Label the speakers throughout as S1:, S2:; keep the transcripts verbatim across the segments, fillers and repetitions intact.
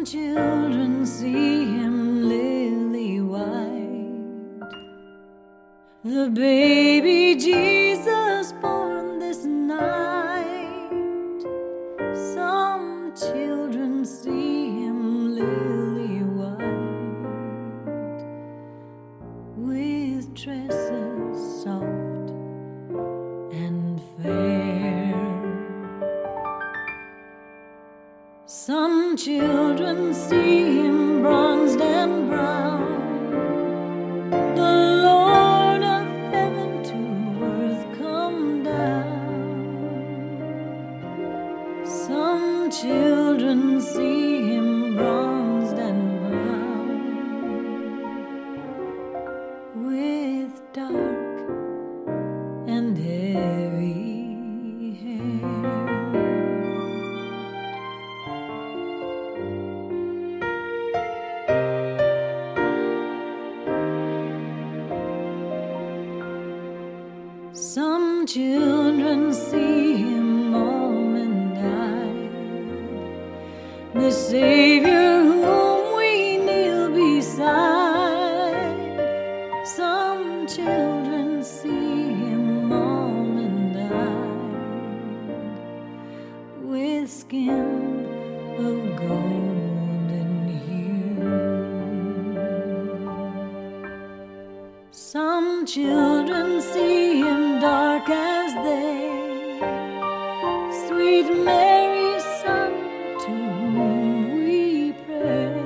S1: children see him lily white, the baby Jesus born this night. Some children see him lily white, with tresses soft and fair. Some children see him bronzed and brown, the Lord of heaven to earth come down. Some children see him bronzed and brown, with dark and heavy hair. Some children see him almond-eyed, the Savior whom we kneel beside. Some children see him almond-eyed, with skin of golden hue. Some children see him dark as day, sweet Mary's Son, to whom we pray.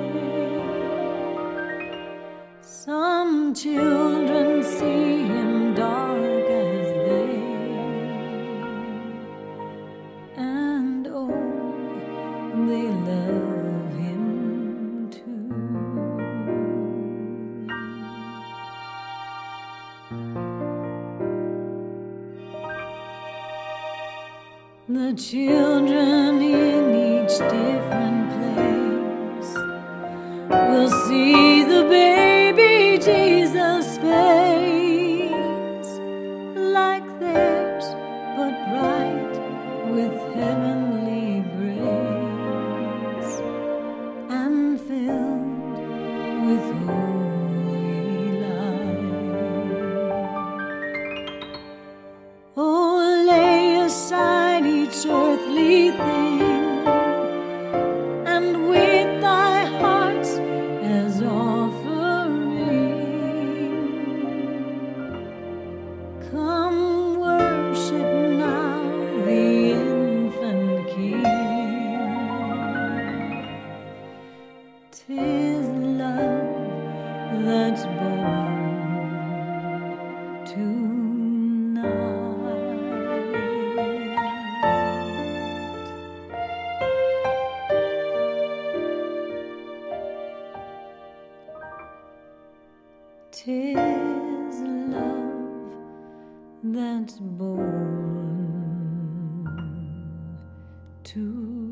S1: Some children see him dark as they, and oh, they love him too. The children in each different place will see the baby Jesus' face, like theirs, but bright with heavenly grace, and filled with holy light. Oh, lay aside each earthly thing, and with thy hearts as offering, come worship now the infant King. 'Tis love that's born tonight. Tis love that's born to